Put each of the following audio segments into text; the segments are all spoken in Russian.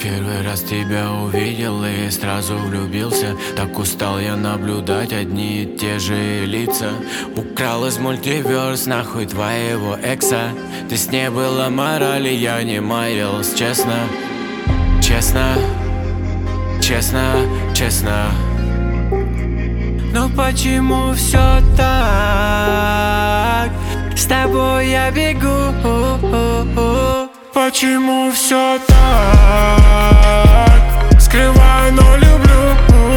Первый раз тебя увидел и сразу влюбился. Так устал я наблюдать одни и те же лица. Украл из мультиверс нахуй твоего экса. Ты с ней была мораль, и я не маялся, честно. Честно, честно, честно. Но почему все так? С тобой я бегу. Почему все так? Скрываю, но люблю.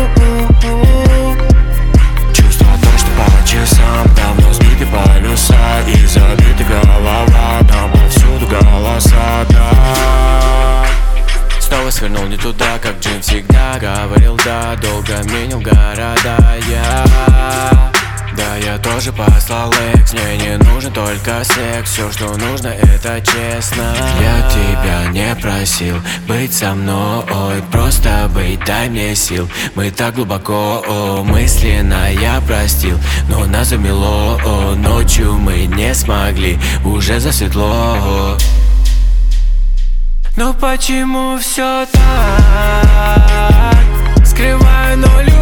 Чувство то, что по часам давно сбиты полюса и забита голова, там повсюду голоса, да. Снова свернул не туда, как Джим всегда говорил, да. Долго менял города я. Да, я тоже послал экс, мне не нужен только секс. Все, что нужно, это честно. Я тебя не просил быть со мной, просто быть, дай мне сил. Мы так глубоко, мысленно я простил, но нас замело, ночью мы не смогли, уже засветло. Но почему все так? Скрываю, но